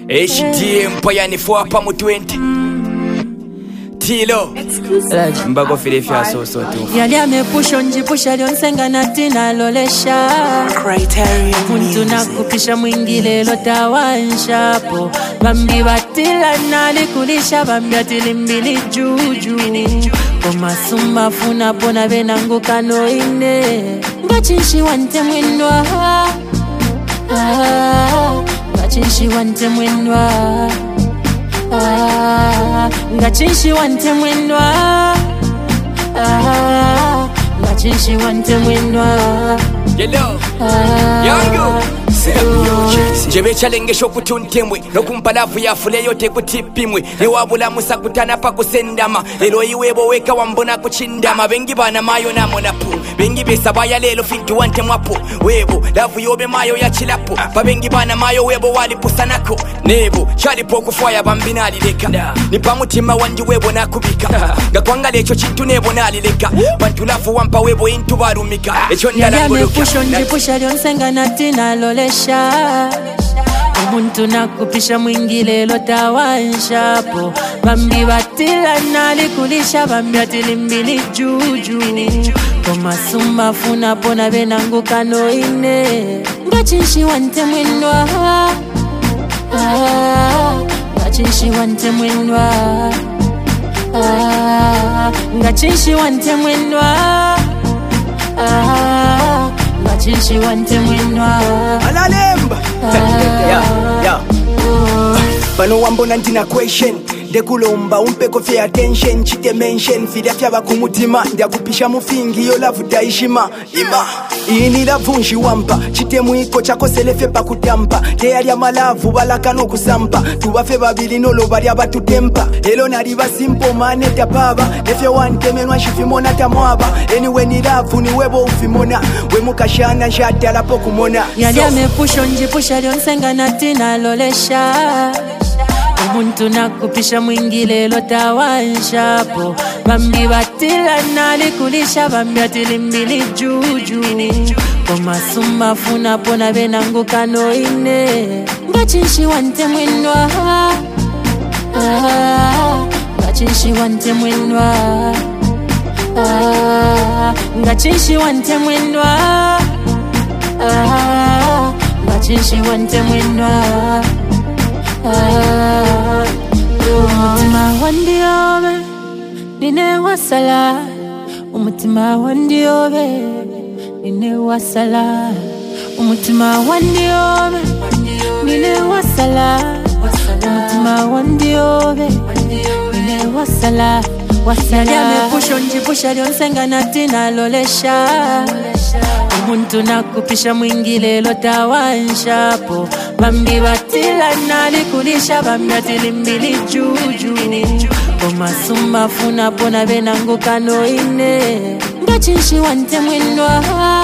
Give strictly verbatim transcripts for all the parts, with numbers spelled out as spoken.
H D M payani for pa mu twenty Tilo Mbago Philadelphia so so too Yali amepusha njipusha lionsenga na tina lolesha Muntu nakupisha mwingile lota wanshapo Bambi batila nalikulisha Bambi atilimbili juju Koma sumba funa pona benangu kano ine Ngachinshi wante mwendwa Ngachinshi wante mwendwa Ah, ngachinshi wante mwendwa Ah, ngachinshi wante mwendwa Hello Yango Njebe chalengesho kutuntemwe Nokumpalavu ya fule yote kutipimwe Newabula musa kutana pa kusendama Lelo iwebo weka wambona kuchindama Bengi bana mayo na monapu Bengi besa baya lelo fintu wante mwapu Webo, lavu yobe mayo ya chilapu Pa bengi bana mayo webo wali pusanako Nebo, chali poku fwaya bambina lileka Nipa mutima wandi webo nakubika Gakwanga lecho chintu nebo nalileka Bantu lavu wampa webo intu barumika Echo ndala nguluka Pusho njipusha lionsenga na tina lolesha Umuntu nakupisha mwingile lota wanshapo Bambi batila nalikulisha Bambi atilimbili juju Koma sumba funa pona benangu kano ine Ngachinshi wante mwendwa Ngachinshi wante mwendwa Ngachinshi wante mwendwa Ngachinshi wante mwendwa Alalemba Yeah, yeah Bano wambona ndina question Dekulomba umpeko fya attention Chite mention Fida fyaba kumutima Ndiakupisha mufingi yo lavu daishima Ima Ini lavu nji wampa Chite mwiko chako selefe pa kutampa Teari ya malavu balaka no kusampa Tubafe babili no lobari abatu tempa Elo nariba simpo maneta baba Nefye wantemenwa shifimona tamwaba Anyway ni lavu ni webo ufimona Wemukashana njata lapo kumona Yali amepusho njipusha lionsenga na tina lolesha Umuntu nakupisha mwingile lota wanshapo Bambi batila nalikulisha Bambi atilimbili juju Koma sumba funa pona benangu kano ine Ngachinshi wante mwendwa Ngachinshi wante mwendwa Ngachinshi wante mwendwa Ngachinshi wante mwendwa Umutima wandiobe Nine wasala Umutima wandiobe Nine wasala Umutima wandiobe Nine wasala Umutima wandiobe Nine wasala Wasala Yamepusho njipusha lionsenga na tina lolesha Umuntu nakupisha mwingile lota wanshapo Bambi batila nalikulisha Bambi atilimbili juju Koma sumba funa pona benangu kano ine Ngachinshi wante mwendwa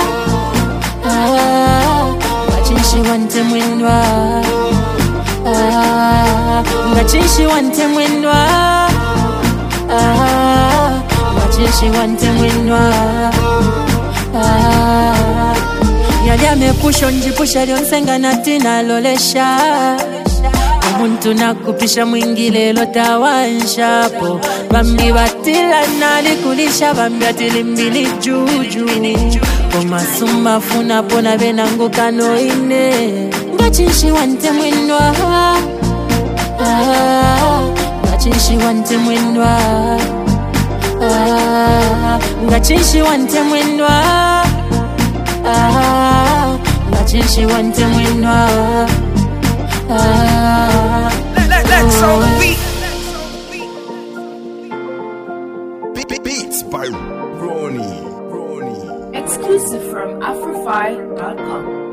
Ngachinshi wante mwendwa Ngachinshi wante mwendwa Ngachinshi wante mwendwa Yali amepusho njipusha lionsenga na tina lolesha Umuntu nakupisha mwingile lota wanshapo Bambi batila nalikulisha Bambi atilimbili juju Koma sumba funa pona benangu kano ine Ngachinshi wante mwendwa Ngachinshi wante mwendwa Ngachinshi wante mwendwa Ngachinshi wante mwendwa Let's all beat Beats by Ronnie Exclusive from Afrofy dot com.